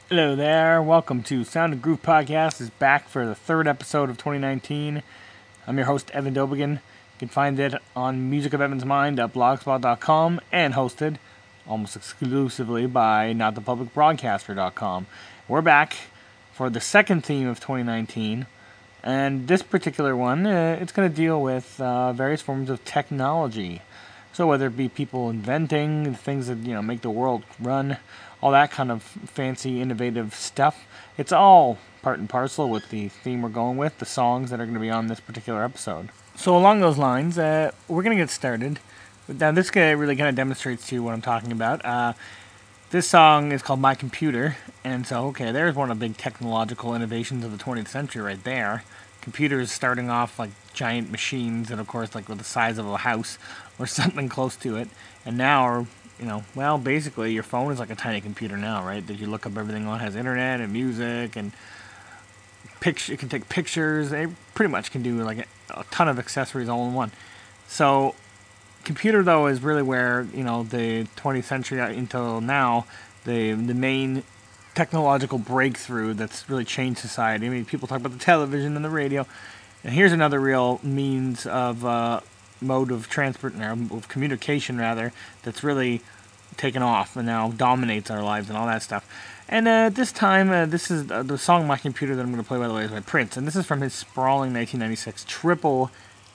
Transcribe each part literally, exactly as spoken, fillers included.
Hello there, welcome to Sound and Groove Podcast is back for the third episode of twenty nineteen. I'm your host, Evan Dobigan. You can find it on music of evans mind dot blogspot dot com and hosted almost exclusively by not the public broadcaster dot com. We're back for the second theme of twenty nineteen, and this particular one, uh, it's going to deal with uh, various forms of technology. So whether it be people inventing things that, you know, make the world run, all that kind of fancy, innovative stuff, it's all part and parcel with the theme we're going with, the songs that are going to be on this particular episode. So along those lines, uh, we're going to get started. Now this guy really kind of demonstrates to you what I'm talking about. Uh, this song is called My Computer, and so, okay, there's one of the big technological innovations of the twentieth century right there. Computers starting off like giant machines that, of course, like with the size of a house or something close to it, and now are, you know, well, basically your phone is like a tiny computer now, right? That you look up everything on, it has internet and music and picture. It can take pictures. It pretty much can do like a, a ton of accessories all in one. So, computer though is really where, you know, the twentieth century until now, the the main technological breakthrough that's really changed society. I mean, people talk about the television and the radio, and here's another real means of uh, mode of transport, or of communication rather, that's really taken off and now dominates our lives and all that stuff. And uh, this time, uh, this is uh, the song My Computer that I'm going to play, by the way, is by Prince, and this is from his sprawling nineteen ninety-six triple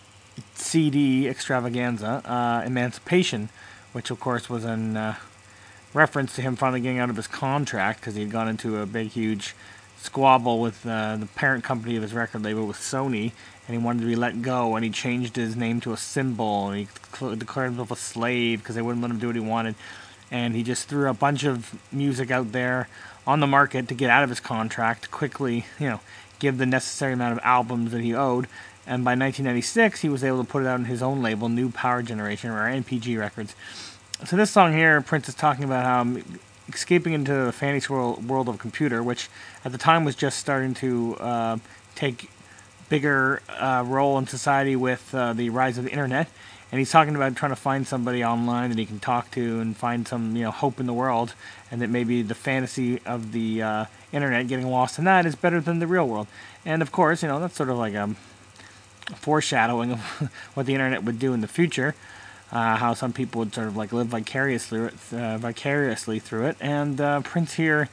C D extravaganza, uh, Emancipation, which of course was in uh, reference to him finally getting out of his contract because he had gone into a big, huge squabble with uh, the parent company of his record label, with Sony, and he wanted to be let go, and he changed his name to a symbol, and he cl- declared himself a slave because they wouldn't let him do what he wanted, and he just threw a bunch of music out there on the market to get out of his contract, quickly, you know, give the necessary amount of albums that he owed, and by nineteen ninety-six, he was able to put it out on his own label, New Power Generation, or N P G Records. So this song here, Prince is talking about how escaping into the fantasy world, world of computer, which at the time was just starting to uh, take bigger uh, role in society with uh, the rise of the internet, and he's talking about trying to find somebody online that he can talk to and find some, you know, hope in the world, and that maybe the fantasy of the uh, internet, getting lost in that, is better than the real world. And of course, you know, that's sort of like a foreshadowing of what the internet would do in the future. Uh, how some people would sort of like live vicariously, uh, vicariously through it, and uh, Prince here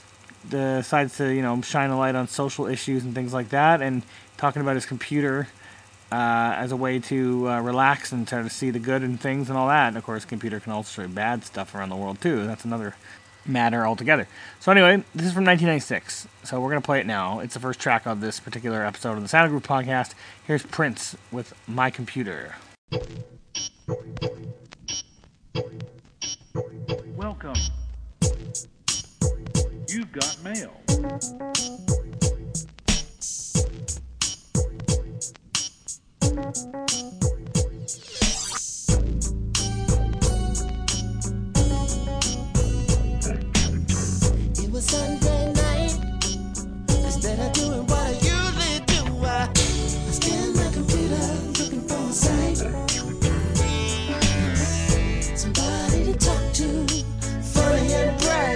decides to, you know, shine a light on social issues and things like that, and talking about his computer uh, as a way to uh, relax and try to see the good in things and all that. And of course, computer can also show bad stuff around the world too. That's another matter altogether. So anyway, this is from nineteen ninety-six, so we're gonna play it now. It's the first track of this particular episode of the Sound Group Podcast. Here's Prince with My Computer. Welcome. You've got mail. It was Sunday night. Instead of doing what I usually do, I, I scanned my computer looking for a site. Somebody to talk to, funny and bright.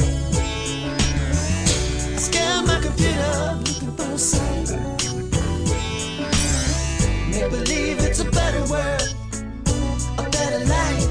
I scanned my computer looking for a site. Make believe it's a better world, a better life.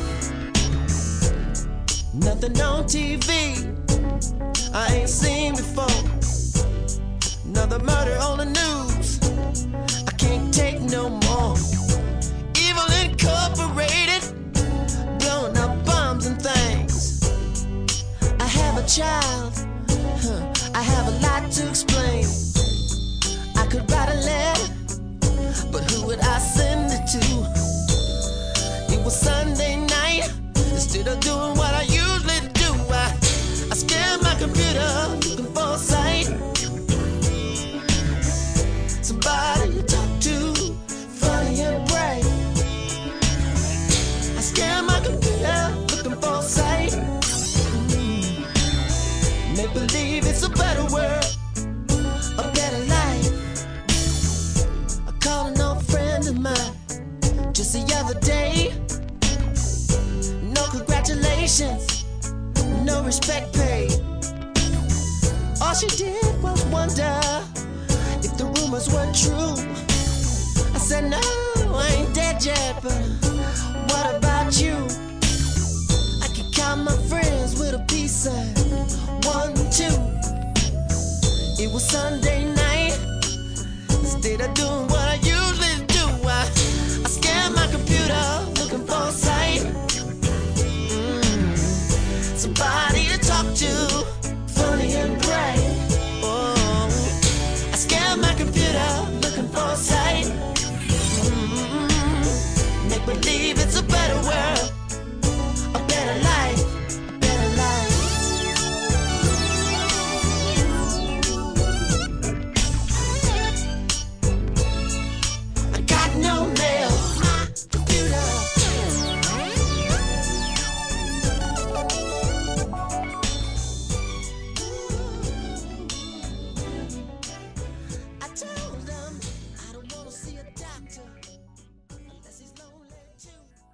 Nothing on T V I ain't seen before. Another murder on the news, I can't take no more. Evil Incorporated, blowing up bombs and things. I have a child, huh, I have a lot to explain. I could write a letter, but who would I send it to? It was Sunday night. Instead of doing what I usually do, I, I scanned my computer looking for a site. Somebody to talk to, funny and bright. I scanned my computer looking for a site. Mm. Make believe it's a better world, a better life. I called an old friend of mine just the other day. No congratulations, no respect paid. All she did was wonder if the rumors were true. I said, no, I ain't dead yet, but what about you? I can count my friends with a peace sign. One, two. It was Sunday night. Instead of doing what I usually do, I, I scanned my computer looking for a site. Mm, somebody to talk to, funny and bright. Oh, I scanned my computer looking for a site. Mm, make believe it's a better world, a better life, a better life. I got no mail, my computer. I told them I don't want to see a doctor unless he's lonely too.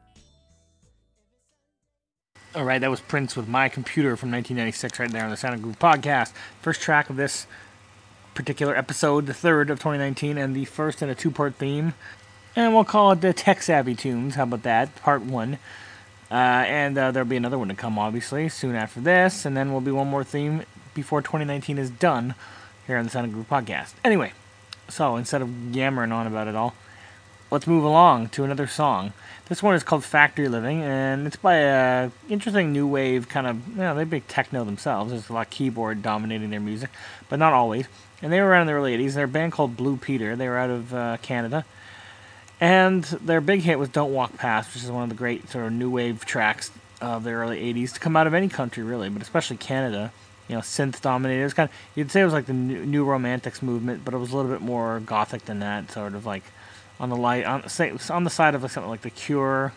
All right, that was Prince with My Computer from nineteen ninety-six right there on the Sound of Groove podcast. First track of this particular episode, the third of twenty nineteen, and the first in a two-part theme. And we'll call it the Tech Savvy Tunes. How about that? Part one. Uh, and uh, there'll be another one to come, obviously, soon after this. And then will be one more theme before twenty nineteen is done here on the Sound of Groove podcast. Anyway, so instead of yammering on about it all, let's move along to another song. This one is called Factory Living, and it's by a interesting new wave kind of, you know, they're big techno themselves. There's a lot of keyboard dominating their music, but not always. And they were around in the early eighties. They're a band called Blue Peter. They were out of uh, Canada. And their big hit was Don't Walk Past, which is one of the great sort of new wave tracks of the early eighties to come out of any country, really, but especially Canada. You know, synth dominated. It was kind of, you'd say it was like the new, new Romantics movement, but it was a little bit more gothic than that, sort of like on the light, on, say, on the side of like something like The Cure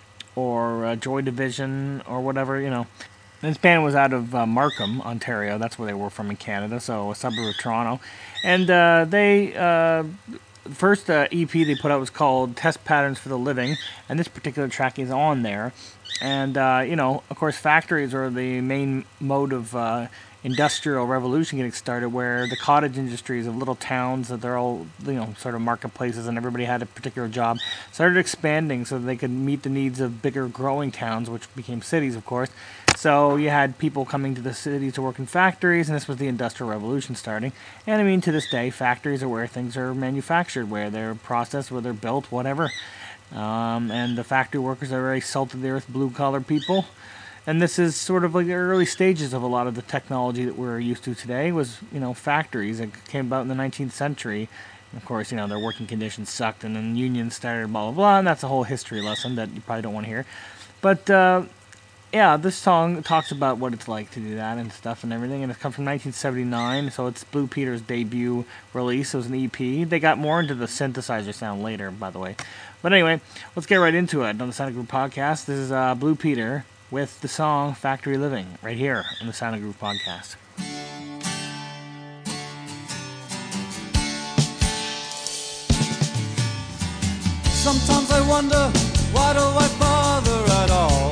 or uh, Joy Division or whatever, you know. This band was out of uh, Markham, Ontario. That's where they were from in Canada, so a suburb of Toronto. And uh, they, uh, the first uh, E P they put out was called Test Patterns for the Living, and this particular track is on there. And, uh, you know, of course, factories are the main mode of uh, industrial revolution getting started, where the cottage industries of little towns, that they're all, you know, sort of marketplaces, and everybody had a particular job, started expanding so that they could meet the needs of bigger growing towns, which became cities, of course. So you had people coming to the cities to work in factories, and this was the Industrial Revolution starting. And I mean, to this day, factories are where things are manufactured, where they're processed, where they're built, whatever. Um, and the factory workers are very salt-of-the-earth, blue-collar people. And this is sort of like the early stages of a lot of the technology that we're used to today was, you know, factories that came about in the nineteenth century. And of course, you know, their working conditions sucked, and then unions started, blah, blah, blah, and that's a whole history lesson that you probably don't want to hear. But, uh, yeah, this song talks about what it's like to do that and stuff and everything, and it comes from nineteen seventy-nine, so it's Blue Peter's debut release. It was an E P. They got more into the synthesizer sound later, by the way. But anyway, let's get right into it on the Sound of Groove podcast. This is uh, Blue Peter with the song Factory Living, right here on the Sound of Groove podcast. Sometimes I wonder, why do I bother at all?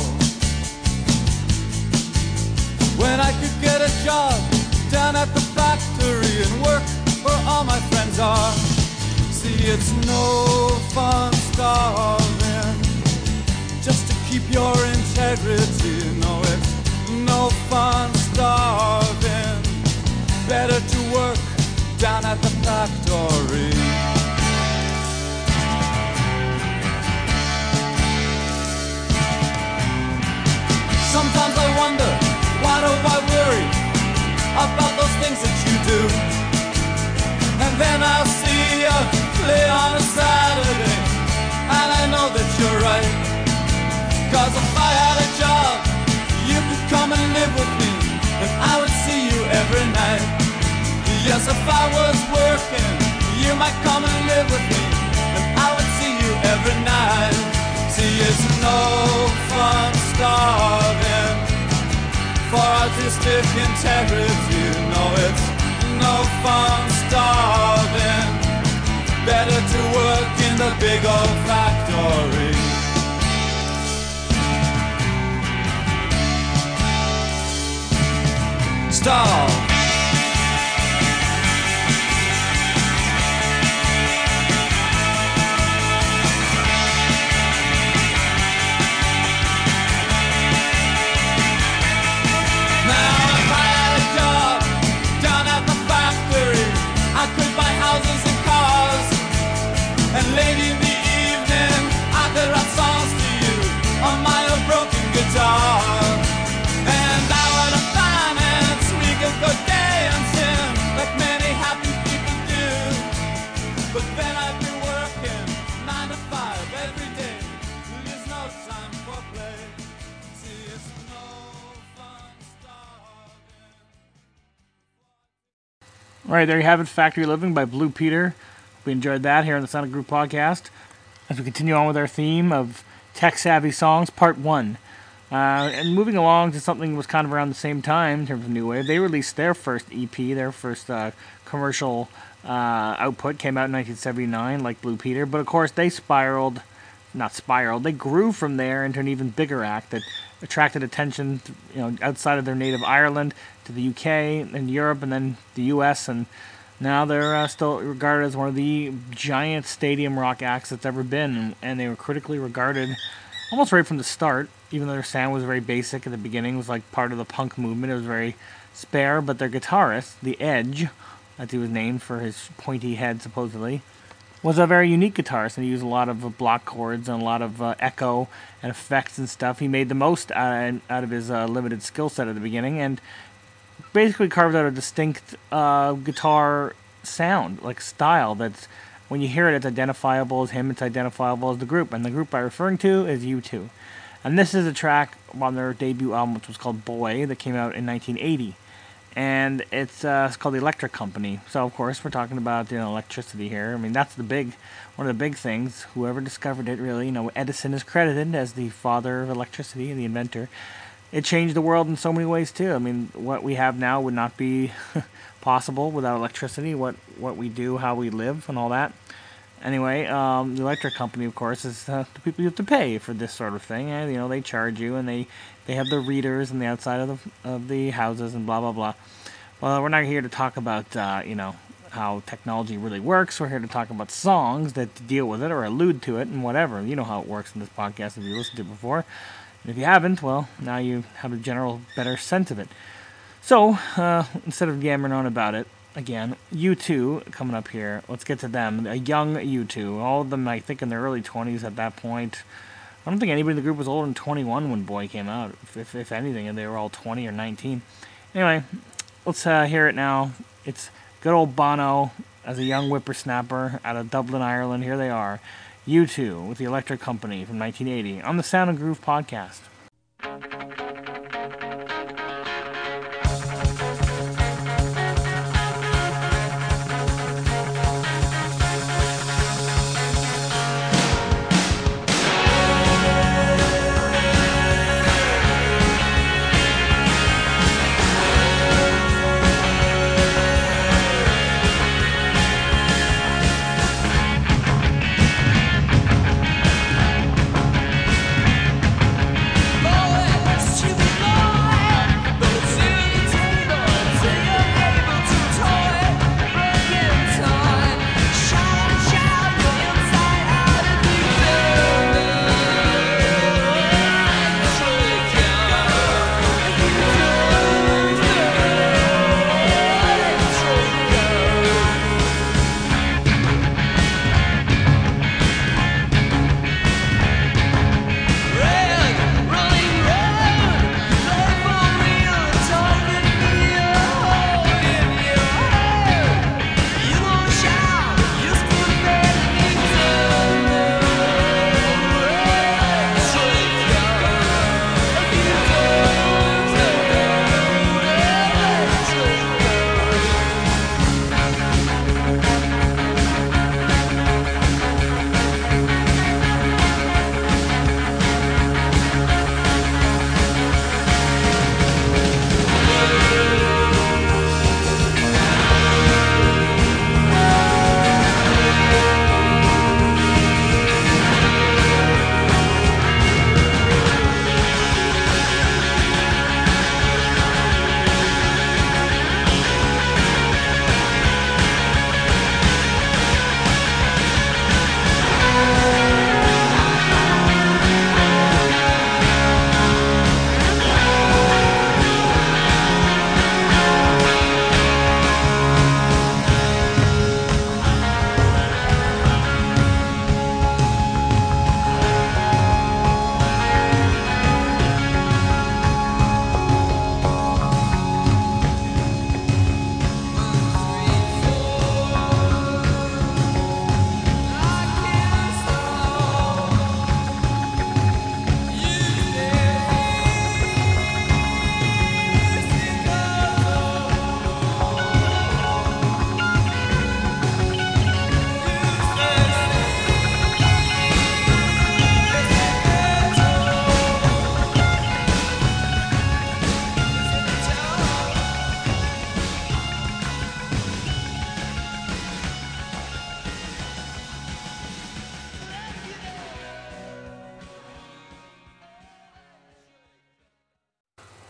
When I could get a job down at the factory and work where all my friends are. See, it's no fun starving just to keep your integrity. No, it's no fun starving. Better to work down at the factory. Sometimes I wonder, why do I worry about those things that you do? And then I'll see you play on a Saturday, and I know that you're right. Cause if I had a job, you could come and live with me, and I would see you every night. Yes, if I was working, you might come and live with me, and I would see you every night. See, it's no fun starving for artistic integrity. No, it's no fun starving. Better to work in the big old factory. Starve. All right, there you have it, Factory Living by Blue Peter. We enjoyed that here on the Sound of Groove podcast. As we continue on with our theme of tech-savvy songs, part one. Uh, and moving along to something that was kind of around the same time in terms of new wave, they released their first E P, their first uh, commercial uh, output, came out in nineteen seventy-nine, like Blue Peter. But of course, they spiraled, not spiraled, they grew from there into an even bigger act that attracted attention, you know, outside of their native Ireland to the U K and Europe, and then the U S, and now they're uh, still regarded as one of the giant stadium rock acts that's ever been, and, and they were critically regarded almost right from the start, even though their sound was very basic at the beginning. It was like part of the punk movement. It was very spare, but their guitarist, The Edge, as he was named for his pointy head supposedly, was a very unique guitarist, and he used a lot of uh, block chords and a lot of uh, echo and effects and stuff. He made the most out, out of his uh, limited skill set at the beginning, and basically carved out a distinct uh, guitar sound, like style, that's, when you hear it, it's identifiable as him, it's identifiable as the group, and the group I'm referring to is U two. And this is a track on their debut album, which was called Boy, that came out in nineteen eighty. And it's, uh, it's called The Electric Company. So, of course, we're talking about, you know, electricity here. I mean, that's the big, one of the big things. Whoever discovered it, really, you know, Edison is credited as the father of electricity, the inventor. It changed the world in so many ways, too. I mean, what we have now would not be possible without electricity, what, what we do, how we live, and all that. Anyway, um, the electric company, of course, is uh, the people you have to pay for this sort of thing. And, you know, they charge you, and they, they have the readers on the outside of the of the houses and blah, blah, blah. Well, we're not here to talk about, uh, you know, how technology really works. We're here to talk about songs that deal with it or allude to it and whatever. You know how it works in this podcast if you listened to it before. And if you haven't, well, now you have a general better sense of it. So, uh, instead of yammering on about it, again, U two coming up here. Let's get to them. A young U two. All of them, I think, in their early twenties at that point. I don't think anybody in the group was older than twenty-one when Boy came out. If, if, if anything, and they were all twenty or nineteen. Anyway, let's uh, hear it now. It's good old Bono as a young whippersnapper out of Dublin, Ireland. Here they are. U two with the Electric Company from nineteen eighty on the Sound and Groove podcast. Thank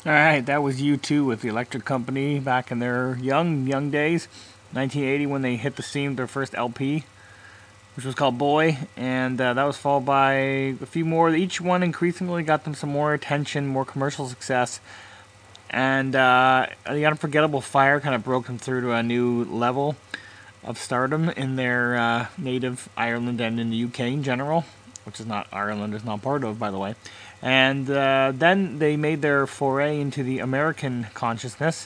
All right, that was U two with the Electric Company back in their young, young days. nineteen eighty when they hit the scene with their first L P, which was called Boy, and uh, that was followed by a few more. Each one increasingly got them some more attention, more commercial success, and uh, The Unforgettable Fire kind of broke them through to a new level of stardom in their uh, native Ireland and in the U K in general, which is not Ireland, is not part of, by the way. And uh, then they made their foray into the American consciousness,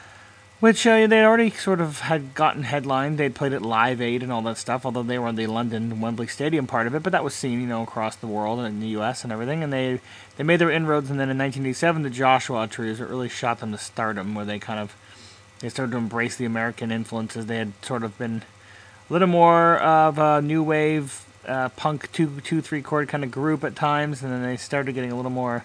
which uh, they'd already sort of had gotten headlined. They'd played at Live Aid and all that stuff, although they were on the London Wembley Stadium part of it, but that was seen, you know, across the world and in the U S and everything, and they they made their inroads, and then in nineteen eighty-seven, the Joshua Tree it really shot them to stardom, where they kind of, they started to embrace the American influences. They had sort of been a little more of a new wave, uh, punk two, two, three chord kind of group at times, and then they started getting a little more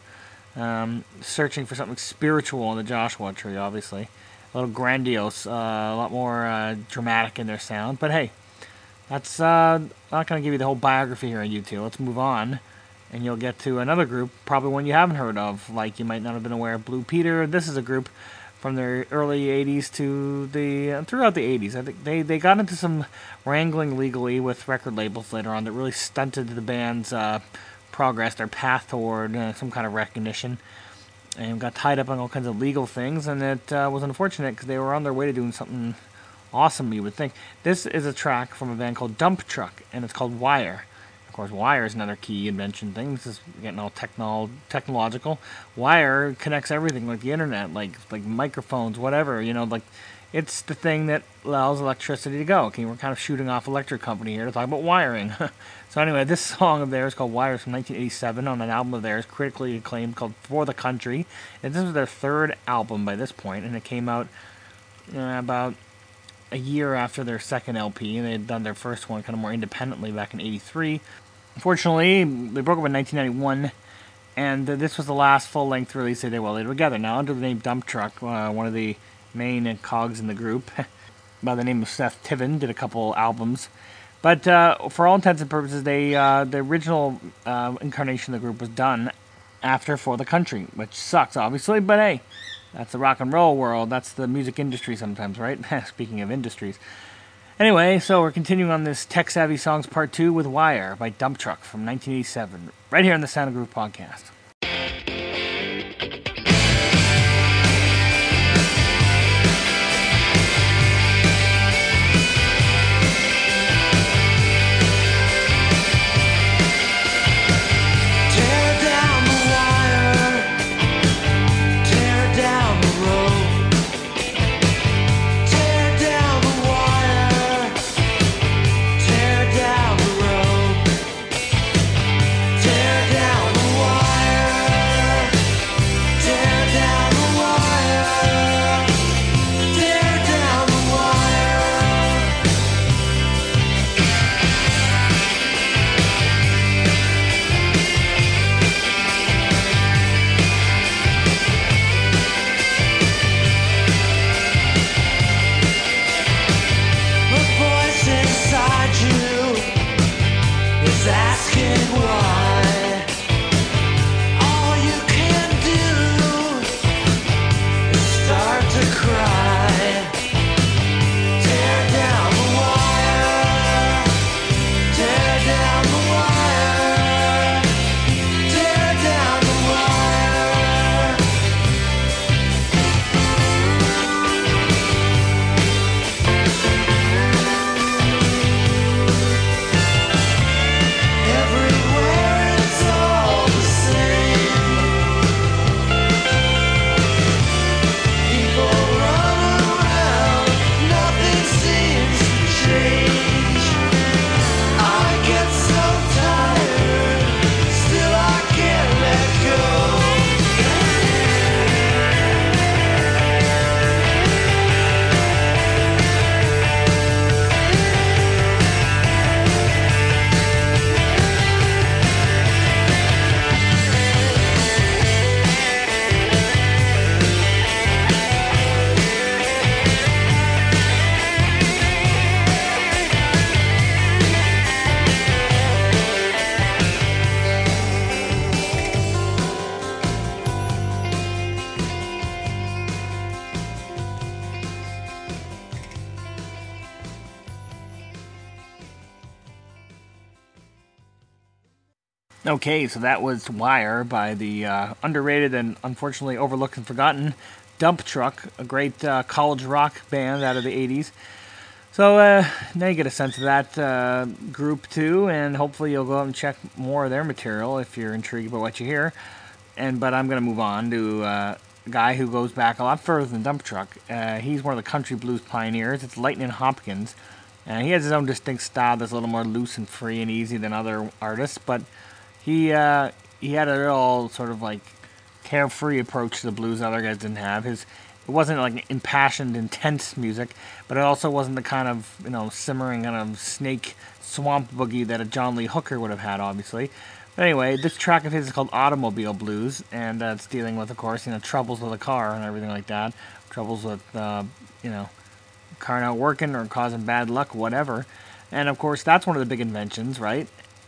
um, searching for something spiritual in the Joshua Tree, obviously. A little grandiose, uh, a lot more uh, dramatic in their sound. But hey, that's uh, not going to give you the whole biography here on U two. Let's move on, and you'll get to another group, probably one you haven't heard of, like you might not have been aware of Blue Peter. This is a group from the early eighties to the uh, throughout the eighties. I think they, they got into some wrangling legally with record labels later on that really stunted the band's uh, progress, their path toward uh, some kind of recognition, and got tied up on all kinds of legal things, and it uh, was unfortunate because they were on their way to doing something awesome, you would think. This is a track from a band called Dump Truck, and it's called Wire. Of course, wire is another key invention thing. This is getting all technol- technological. Wire connects everything, like the internet, like like microphones, whatever. You know, like it's the thing that allows electricity to go. Okay, we're kind of shooting off Electric Company here to talk about wiring. So anyway, this song of theirs called Wire is from nineteen eighty-seven on an album of theirs, critically acclaimed, called For the Country. And this was their third album by this point, and it came out uh, about a year after their second L P, and they had done their first one kind of more independently back in eighty-three. Unfortunately, they broke up in nineteen ninety-one, and uh, this was the last full-length release they did while they were together. Now, under the name Dump Truck, uh, one of the main cogs in the group, by the name of Seth Tiven, did a couple albums. But uh, for all intents and purposes, they uh, the original uh, incarnation of the group was done after For the Country, which sucks, obviously, but hey, that's the rock and roll world. That's the music industry sometimes, right? Speaking of industries. Anyway, so we're continuing on this Tech Savvy Songs Part two with Wire by Dump Truck from nineteen eighty-seven, right here on the Sound of Groove podcast. Tear down the wire. Okay, so that was Wire by the uh, underrated and unfortunately overlooked and forgotten Dump Truck, a great uh, college rock band out of the eighties. So uh, now you get a sense of that uh, group too, and hopefully you'll go out and check more of their material if you're intrigued by what you hear. And but I'm going to move on to uh, a guy who goes back a lot further than Dump Truck. Uh, he's one of the country blues pioneers. It's Lightnin' Hopkins. And he has his own distinct style that's a little more loose and free and easy than other artists, but he uh, he had a real sort of like carefree approach to the blues other guys didn't have. His it wasn't like impassioned, intense music, but it also wasn't the kind of you know simmering kind of snake swamp boogie that a John Lee Hooker would have had, obviously. But anyway, this track of his is called Automobile Blues, and uh, it's dealing with, of course, you know, troubles with a car and everything like that, troubles with uh, you know. car not working or causing bad luck, whatever. And of course, that's one of the big inventions, right?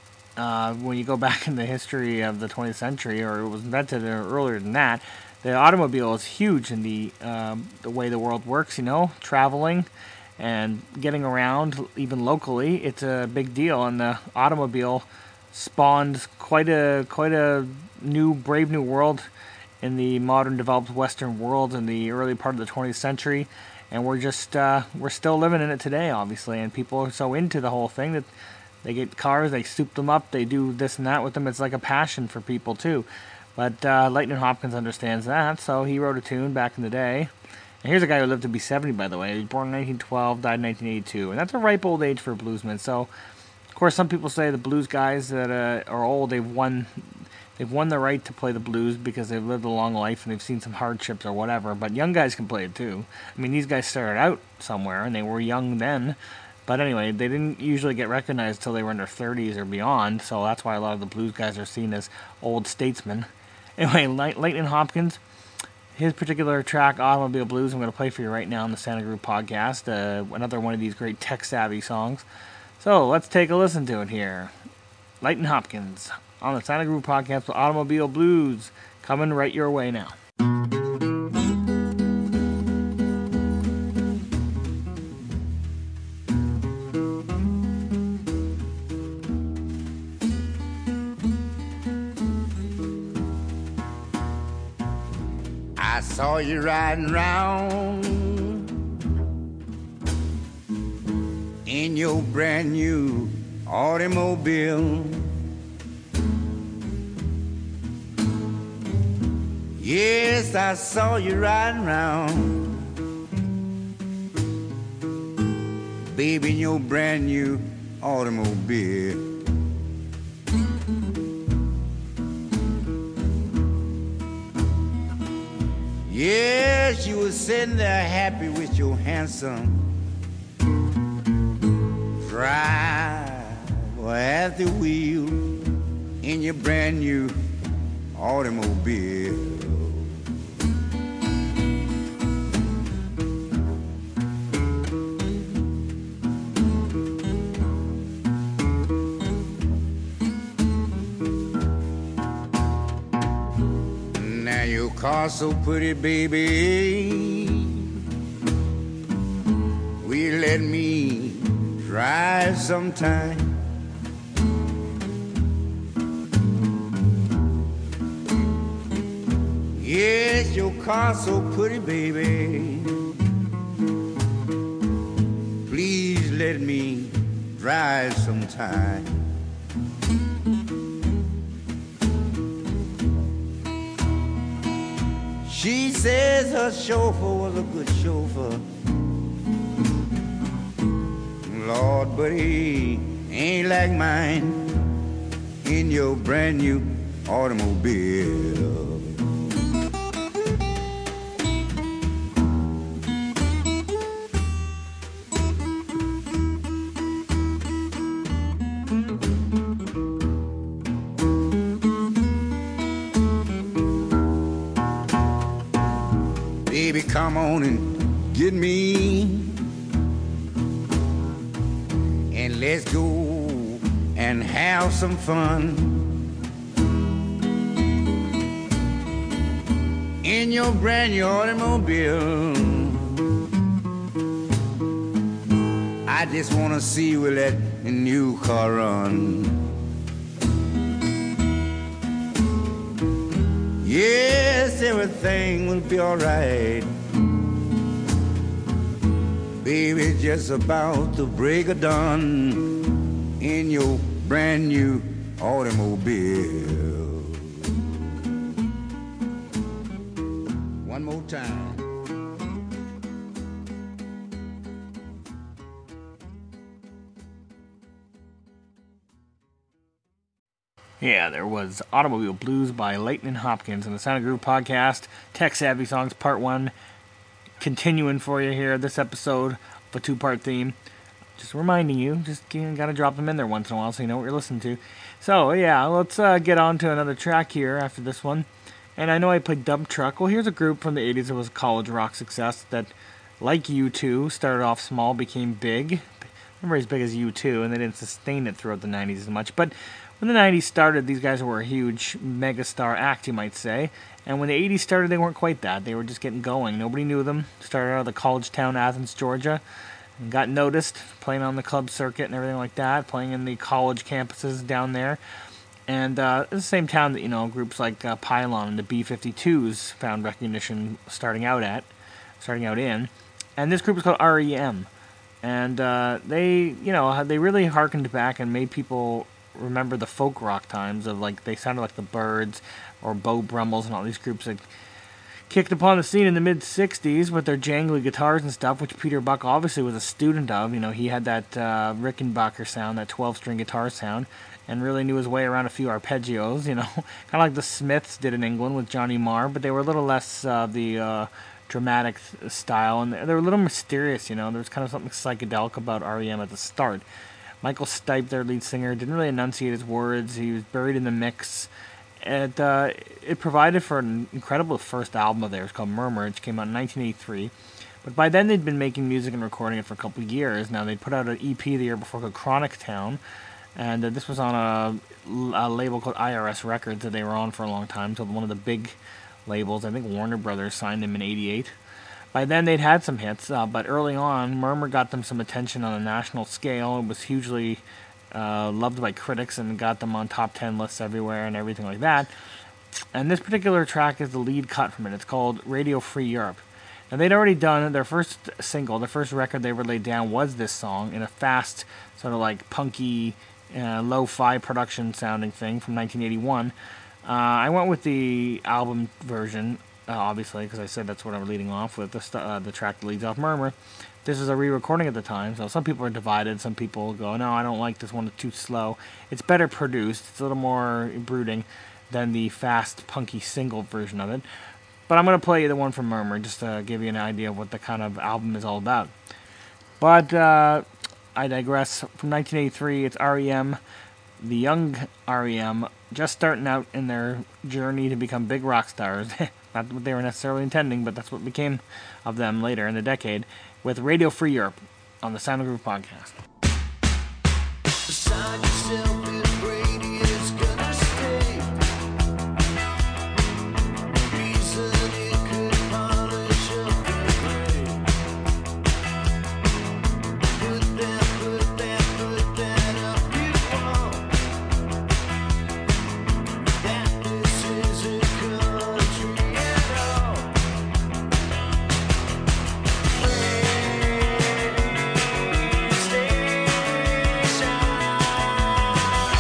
Uh, when you go back in the history of the twentieth century, or it was invented earlier than that, the automobile is huge in the um, the way the world works. You know, traveling and getting around, even locally, it's a big deal. And the automobile spawned quite a quite a new, brave new world in the modern, developed Western world in the early part of the twentieth century. And we're just, uh, we're still living in it today, obviously. And people are so into the whole thing that they get cars, they soup them up, they do this and that with them. It's like a passion for people, too. But uh, Lightnin' Hopkins understands that, so he wrote a tune back in the day. And here's a guy who lived to be seventy, by the way. He was born in nineteen twelve, died in nineteen eighty-two. And that's a ripe old age for a bluesman. So, of course, some people say the blues guys that uh, are old, they've won... They've won the right to play the blues because they've lived a long life and they've seen some hardships or whatever. But young guys can play it too. I mean, these guys started out somewhere and they were young then. But anyway, they didn't usually get recognized until they were in their thirties or beyond. So that's why a lot of the blues guys are seen as old statesmen. Anyway, Light- Lightnin' Hopkins, his particular track, Automobile Blues, I'm going to play for you right now on the Santa Group podcast. Uh, another one of these great tech-savvy songs. So let's take a listen to it here. Lightnin' Hopkins on the Santa Group podcast with Automobile Blues, coming right your way now. I saw you riding round in your brand new automobile. Yes, I saw you riding round, baby, in your brand new automobile. Yes, you were sitting there happy with your handsome driver at the wheel in your brand new automobile. Now your car's so pretty, baby, will you let me drive sometime? Yes, your car's so pretty, baby, please let me drive sometime. She says her chauffeur was a good chauffeur, Lord, but he ain't like mine in your brand new automobile. Baby, come on and get me, and let's go and have some fun in your brand new automobile. I just wanna see where that new car run. Yes, everything will be alright. Baby, just about to break of dawn in your brand new automobile. One more time. Yeah, there was Automobile Blues by Layton and Hopkins in the Sound of Groove podcast. Tech Savvy Songs Part one. Continuing for you here, this episode of a two-part theme. Just reminding you, just you know, gotta drop them in there once in a while so you know what you're listening to. So, yeah, let's uh, get on to another track here after this one. And I know I played Dump Truck. Well, here's a group from the eighties that was a college rock success that, like U two, started off small, became big. Never as big as U two, and they didn't sustain it throughout the nineties as much. But when the nineties started, these guys were a huge megastar act, you might say. And when the eighties started, they weren't quite that. They were just getting going. Nobody knew them. Started out of the college town, Athens, Georgia, and got noticed, playing on the club circuit and everything like that, playing in the college campuses down there. And uh, it's the same town that, you know, groups like uh, Pylon and the B fifty-twos found recognition starting out at, starting out in. And this group is called R E M. And uh, they, you know, they really harkened back and made people remember the folk rock times of, like, they sounded like the Byrds or Beau Brummels and all these groups that kicked upon the scene in the mid-sixties with their jangly guitars and stuff, which Peter Buck obviously was a student of. You know, he had that uh, Rickenbacker sound, that twelve-string guitar sound, and really knew his way around a few arpeggios, you know, kind of like the Smiths did in England with Johnny Marr, but they were a little less uh, the uh, dramatic style, and they were a little mysterious, you know. There was kind of something psychedelic about R E M at the start. Michael Stipe, their lead singer, didn't really enunciate his words. He was buried in the mix. It, uh, it provided for an incredible first album of theirs called Murmur, which came out in nineteen eighty-three. But by then they'd been making music and recording it for a couple of years. Now they'd put out an E P the year before called Chronic Town, and uh, this was on a, a label called I R S Records that they were on for a long time. So one of the big labels, I think Warner Brothers, signed them in eighty-eight. By then they'd had some hits, uh, but early on, Murmur got them some attention on a national scale. It was hugely uh, loved by critics and got them on top ten lists everywhere and everything like that. And this particular track is the lead cut from it. It's called Radio Free Europe. Now, they'd already done their first single, the first record they ever laid down was this song in a fast, sort of like punky, uh, lo-fi production sounding thing from nineteen eighty-one. Uh, I went with the album version, uh, obviously, because I said that's what I'm leading off with, the, st- uh, the track that leads off Murmur. This is a re-recording at the time, so some people are divided. Some people go, no, I don't like this one, it's too slow. It's better produced, it's a little more brooding than the fast, punky single version of it. But I'm going to play you the one from Murmur, just to give you an idea of what the kind of album is all about. But uh, I digress. From nineteen eighty-three, it's R E M, the young R E M, just starting out in their journey to become big rock stars. Not what they were necessarily intending, but that's what became of them later in the decade, with Radio Free Europe on the Sound of Groove podcast. Beside yourself and Brady is gonna stay. Reason it could polish up the gray. Put that, put that, put that up you want. That this isn't country at all. Radio station.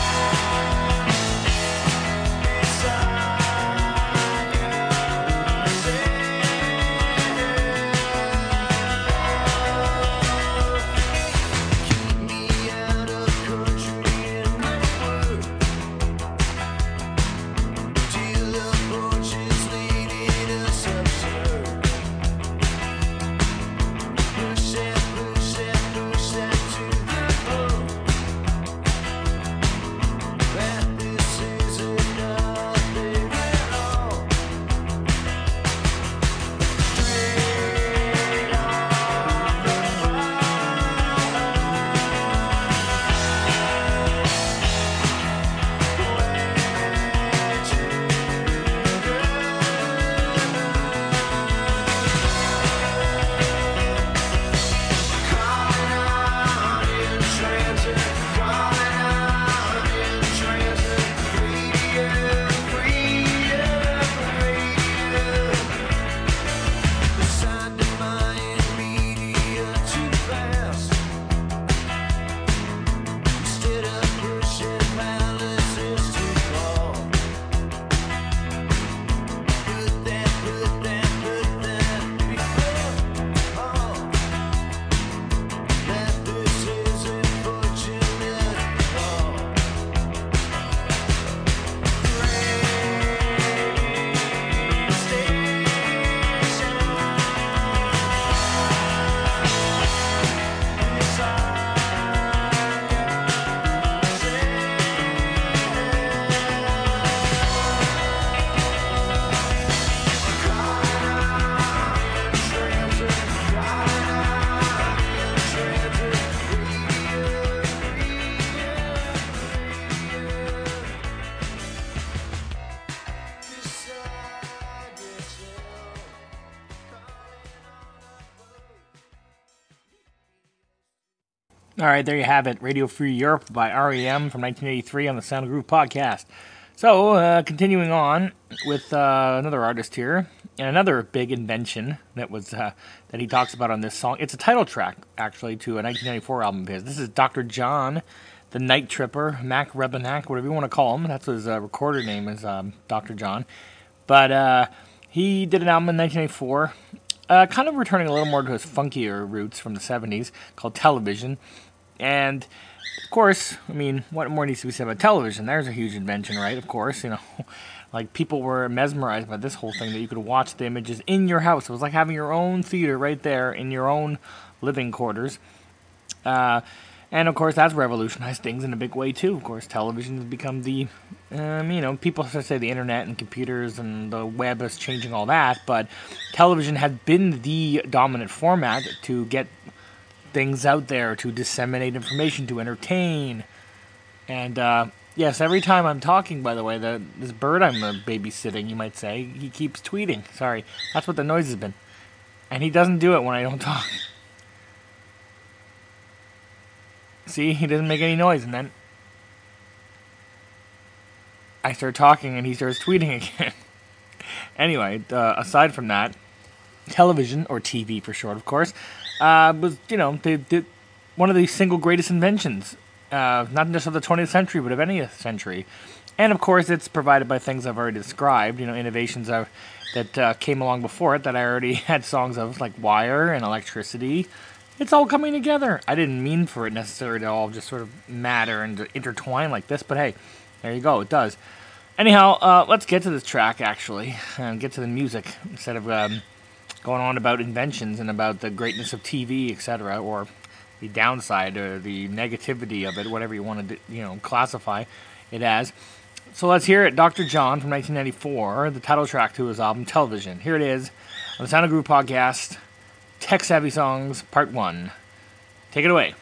All right, there you have it. Radio Free Europe by R E M from nineteen eighty-three on the Sound of Groove podcast. So, uh, continuing on with uh, another artist here, and another big invention that was uh, that he talks about on this song. It's a title track, actually, to a nineteen ninety-four album of his. This is Doctor John, the Night Tripper, Mac Rebennack, whatever you want to call him. That's what his uh, recorder name is, um, Doctor John. But uh, he did an album in nineteen ninety-four, uh, kind of returning a little more to his funkier roots from the seventies, called Television. And, of course, I mean, what more needs to be said about television? There's a huge invention, right? Of course, you know, like, people were mesmerized by this whole thing, that you could watch the images in your house. It was like having your own theater right there in your own living quarters. Uh, and, of course, that's revolutionized things in a big way, too. Of course, television has become the, um, you know, people say the internet and computers and the web is changing all that, but television has been the dominant format to get things out there, to disseminate information, to entertain. And uh, yes, every time I'm talking, by the way, the this bird I'm uh, babysitting, you might say, he keeps tweeting. Sorry, that's what the noise has been. And he doesn't do it when I don't talk. See, he doesn't make any noise, and then I start talking and he starts tweeting again. Anyway, uh, aside from that, television, or T V for short, of course, Uh, was, you know, they, they, one of the single greatest inventions, uh, not just of the twentieth century, but of any century. And, of course, it's provided by things I've already described, you know, innovations of, that uh, came along before it that I already had songs of, like wire and electricity. It's all coming together. I didn't mean for it necessarily to all just sort of matter and intertwine like this, but hey, there you go, it does. Anyhow, uh, let's get to this track, actually, and get to the music, instead of Um, going on about inventions and about the greatness of T V, et cetera, or the downside or the negativity of it, whatever you want to, you know, classify it as. So let's hear it. Doctor John from nineteen ninety-four, the title track to his album Television. Here it is on the Sound of Groove podcast, Tech Savvy Songs Part One. Take it away.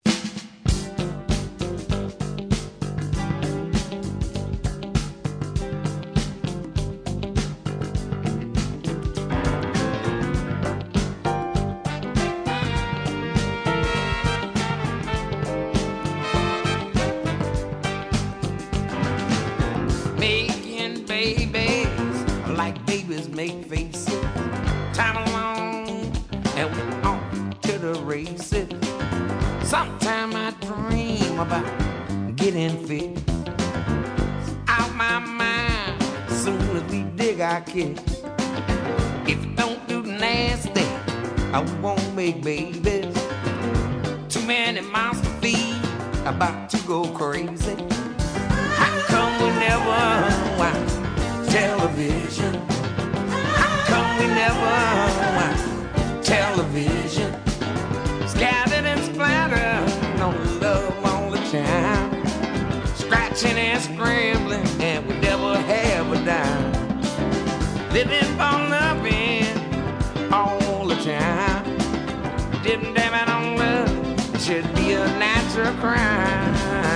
Make faces, time along, and we're on to the races. Sometime I dream about getting fit. Out my mind, soon as we dig our kids. If it don't do nasty, I won't make babies. Too many monster feet about to go crazy. How come we never watch television? We never watch television. Scattered and splattered on love all the time. Scratching and scrambling, and we never have a dime. Living for loving all the time. Didn't damn it on love, it should be a natural crime.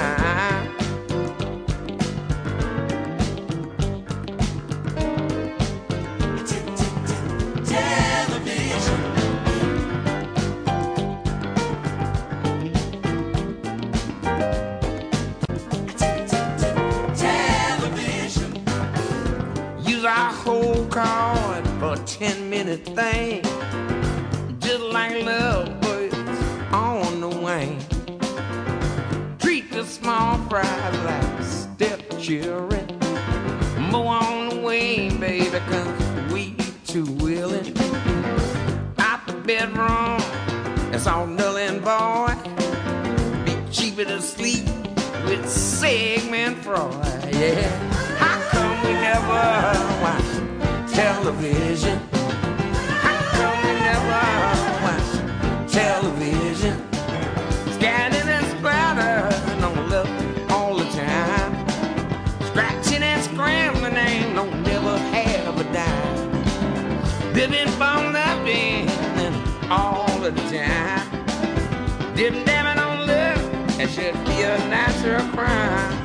Our whole card for a ten minute thing, just like lovebirds on the wing. Treat the small fries like step children. More on the way, baby, cause we too willing. Out the bedroom, it's all null and void. Be cheaper to sleep with Sigmund Freud, yeah. How come we never watch television? How come we never watch television? Scattered and splattered on love all the time. Scratching and scrambling, ain't no never have a dime. Living for loving all the time. Didn't damn it on love, it should be a natural crime.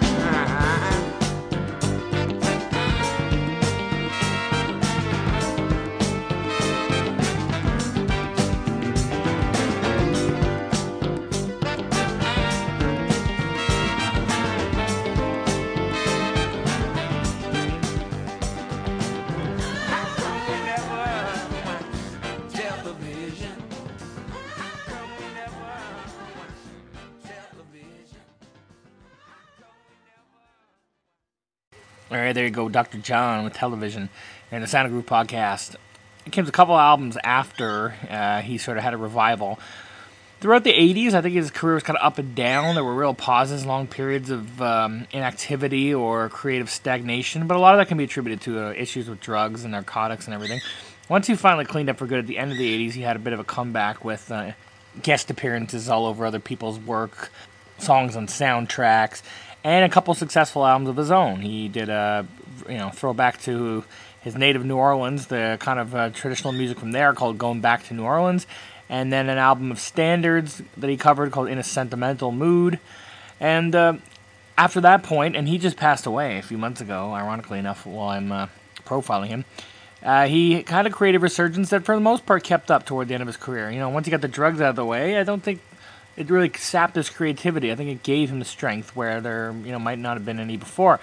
All right, there you go, Doctor John with Television and the Sound of Groove podcast. It came a couple albums after uh, he sort of had a revival. Throughout the eighties, I think his career was kind of up and down. There were real pauses, long periods of um, inactivity or creative stagnation, but a lot of that can be attributed to uh, issues with drugs and narcotics and everything. Once he finally cleaned up for good at the end of the eighties, he had a bit of a comeback with uh, guest appearances all over other people's work, songs on soundtracks, and a couple successful albums of his own. He did a you know throwback to his native New Orleans, the kind of uh, traditional music from there called Going Back to New Orleans, and then an album of standards that he covered called In a Sentimental Mood. And uh, after that point, and he just passed away a few months ago, ironically enough, while I'm uh, profiling him, uh, he had a creative resurgence that for the most part kept up toward the end of his career. You know, once he got the drugs out of the way, I don't think it really sapped his creativity. I think it gave him the strength where there you know might not have been any before.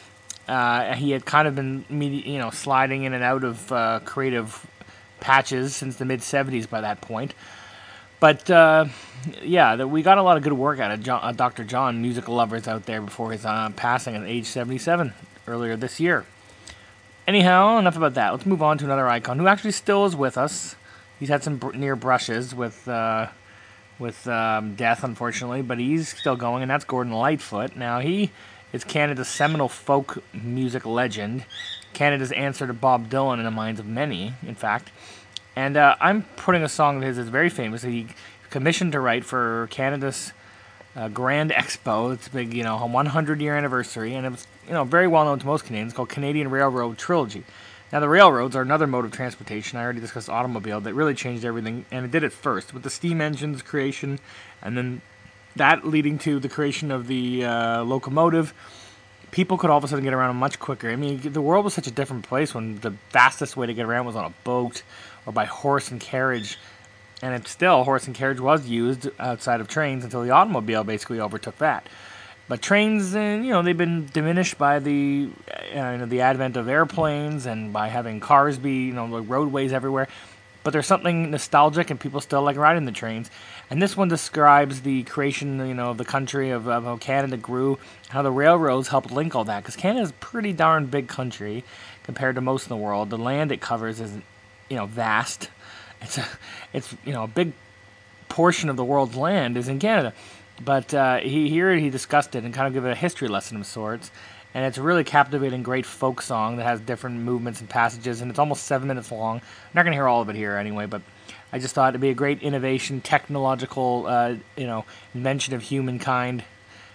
Uh, he had kind of been, you know, sliding in and out of uh, creative patches since the mid-seventies by that point. But, uh, yeah, the, we got a lot of good work out of John, uh, Doctor John, music lovers out there before his uh, passing at age seventy-seven earlier this year. Anyhow, enough about that. Let's move on to another icon who actually still is with us. He's had some br- near brushes with uh, with um, death, unfortunately, but he's still going, and that's Gordon Lightfoot. Now, he... is Canada's seminal folk music legend, Canada's answer to Bob Dylan in the minds of many, in fact. And uh, I'm putting a song of his that's very famous that he commissioned to write for Canada's uh, Grand Expo. It's a big, you know, one hundred year anniversary, and it was, you know, very well known to most Canadians, called Canadian Railroad Trilogy. Now, the railroads are another mode of transportation. I already discussed automobile that really changed everything, and it did it first with the steam engine's creation, and then that leading to the creation of the uh, locomotive. People could all of a sudden get around much quicker. I mean, the world was such a different place when the fastest way to get around was on a boat or by horse and carriage. And it still, horse and carriage was used outside of trains until the automobile basically overtook that. But trains, uh, you know, they've been diminished by the uh, you know, the advent of airplanes and by having cars be, you know, like roadways everywhere. But there's something nostalgic, and people still like riding the trains. And this one describes the creation, you know, of the country, of, of how Canada grew, how the railroads helped link all that. Because Canada's a pretty darn big country compared to most of the world. The land it covers is, you know, vast. It's a, it's you know, a big portion of the world's land is in Canada. But uh, he here he discussed it and kind of gave it a history lesson of sorts. And it's a really captivating, great folk song that has different movements and passages, and it's almost seven minutes long. I'm not going to hear all of it here anyway, but I just thought it'd be a great innovation, technological, uh, you know, invention of humankind,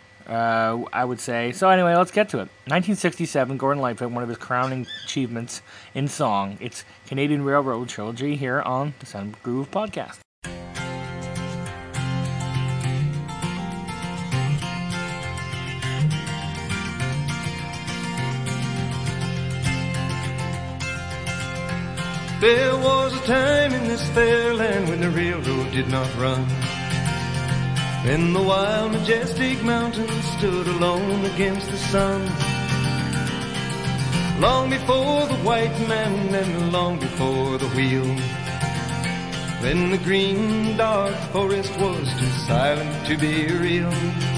uh, I would say. So anyway, let's get to it. nineteen sixty-seven, Gordon Lightfoot, one of his crowning achievements in song. It's Canadian Railroad Trilogy here on the Sound of Groove podcast. There was a time in this fair land when the railroad did not run. Then the wild, majestic mountains stood alone against the sun. Long before the white man and long before the wheel. When the green, dark forest was too silent to be real.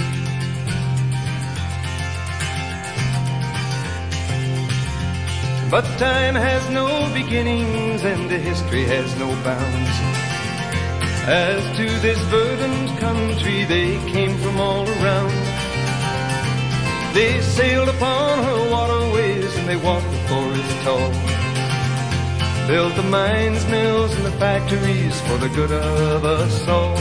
But time has no beginnings and the history has no bounds. As to this verdant country they came from all around. They sailed upon her waterways and they walked the forest tall. Built the mines, mills and the factories for the good of us all.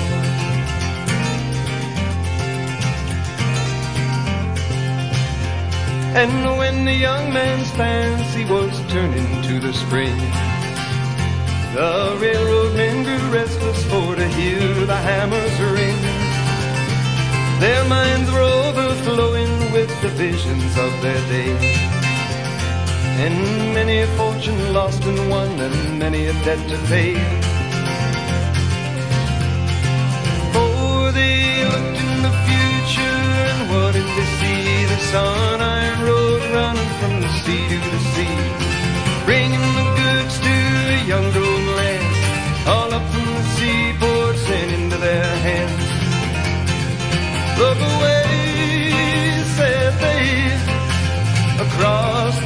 And when the young man's fancy was turning to the spring, the railroad men grew restless for to hear the hammers ring. Their minds were overflowing with the visions of their day, and many a fortune lost and won, and many a debt to pay. For they looked in the future, and what did they see? The sun iron road running from the sea to the sea, bringing the goods to the young golden land, all up from the seaports and into their hands. Look away, said they, across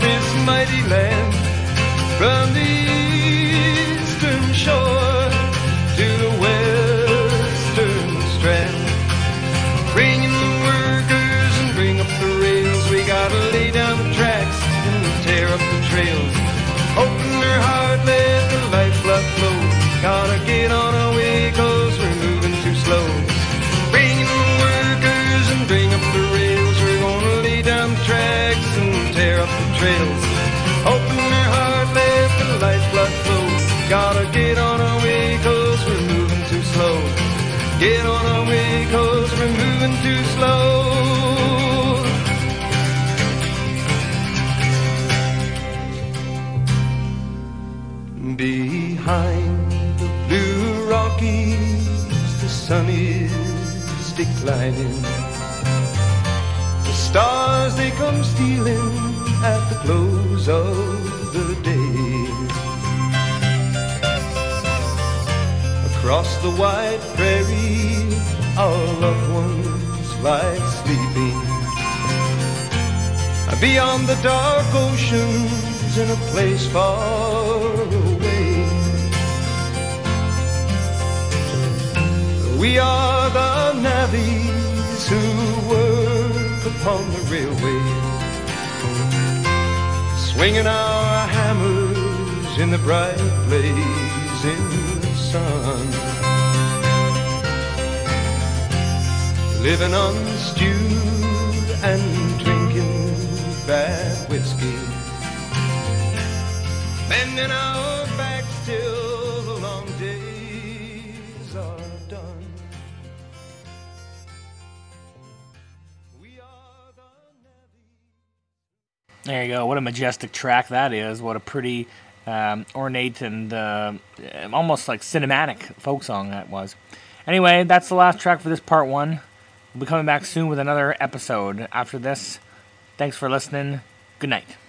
too slow. Behind the blue Rockies, the sun is declining. The stars, they come stealing at the close of the day. Across the wide prairie, our loved ones lie sleeping. Beyond the dark oceans, in a place far away, we are the navvies who work upon the railway, swinging our hammers in the bright blazing sun, living on stew and drinking bad whiskey, bending our backs till the long days are done. We are the navvy. There you go. What a majestic track that is. What a pretty um, ornate and uh, almost like cinematic folk song that was. Anyway, that's the last track for this part one. We'll be coming back soon with another episode after this. Thanks for listening. Good night.